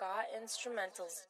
Ska Instrumentals.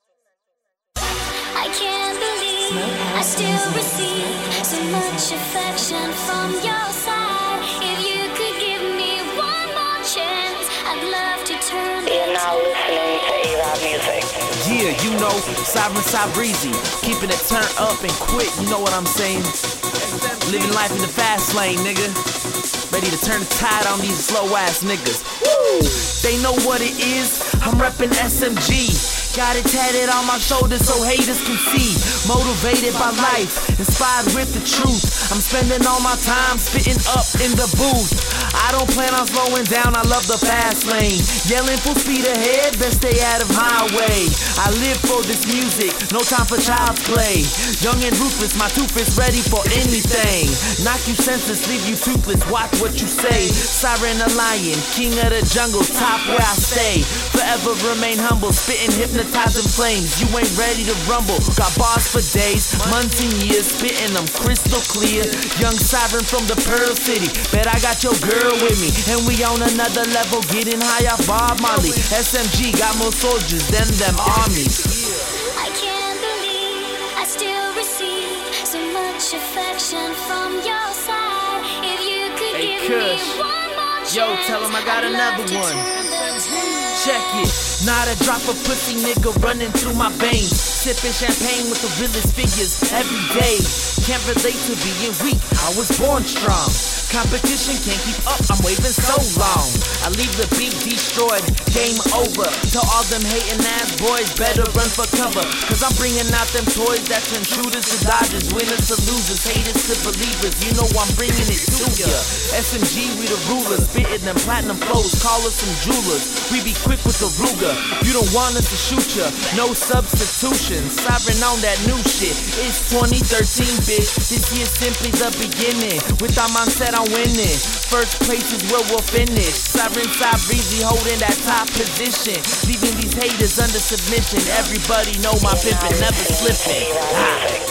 I can't believe I still receive so much affection from your side. If you could give me one more chance, I'd love to turn. You're now listening to A-Rod Music. Yeah, you know, Sovereign Breezy, keeping it turned up and quick, you know what I'm saying? Living life in the fast lane, nigga. Ready to turn the tide on these slow ass niggas. Woo! They know what it is, I'm reppin' SMG. Got it tatted on my shoulders so haters can see. Motivated by life, inspired with the truth. I'm spending all my time spitting up in the booth. I don't plan on slowing down, I love the fast lane. Yelling full speed ahead, best stay out of my way. I live for this music, no time for child's play. Young and ruthless, my tooth is ready for anything. Knock you senseless, leave you toothless, watch what you say. Siren a lion, king of the jungle, top where I stay. Forever remain humble, spitting hypnotizing flames. You ain't ready to rumble, got bars for days, months and years, spitting them crystal clear. Young Siren from the Pearl City, bet I got your girl with me, and we on another level, getting high off Bob Marley. SMG got more soldiers than them armies. I can't believe I still receive so much affection from your side. If you could give me one more chance, yo, tell him I got another one. Check it, not a drop of pussy nigga running through my veins. Sipping champagne with the realest figures every day. Can't relate to being weak, I was born strong. Competition can't keep up, I'm waving so long. I leave the beat destroyed, game over. Tell all them hating ass boys better run for cover. Cause I'm bringing out them toys that turn shooters to dodgers, winners to losers, haters to believers. You know I'm bringing it to ya. SMG, we the rulers, spitting them platinum flows, call us some jewelers. We be quick with the Ruger, you don't want us to shoot ya. No substitution, Sovereign on that new shit. It's 2013, bitch, this year's simply the beginning. With our mindset I'm winning, first place is where we'll finish. Sovereign Breezy holding that top position, leaving these haters under submission. Everybody know my pimpin' never slipping.